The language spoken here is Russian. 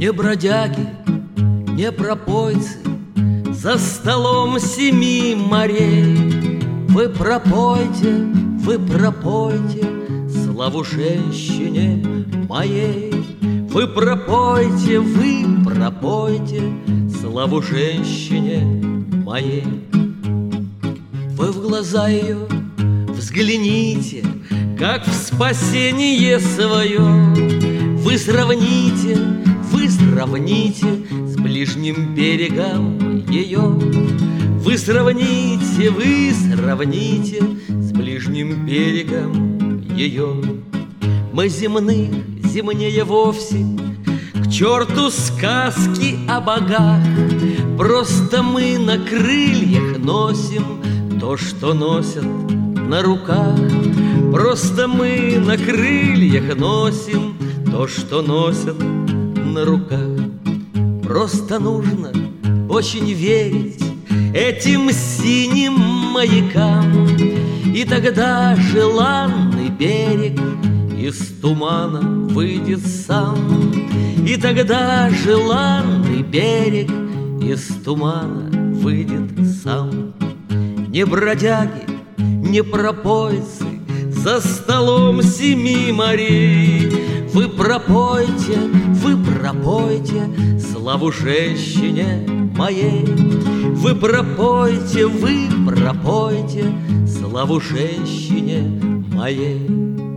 Не бродяги, не пропойцы за столом 7 морей. Вы пропойте славу женщине моей. Вы пропойте славу женщине моей. Вы в глаза ее взгляните, как в спасение свое. Вы сравните с ближним берегом ее. Вы сравните с ближним берегом ее. Мы земнее вовсе, к черту сказки о богах. Просто мы на крыльях носим то, что носят на руках. Просто мы на крыльях носим то, что носят на руках. Просто нужно очень верить этим синим маякам, и тогда желанный берег из тумана выйдет сам. И тогда желанный берег из тумана выйдет сам. Не бродяги, не пропойцы за столом 7 морей. Вы пропойте славу женщине моей. Вы пропойте славу женщине моей.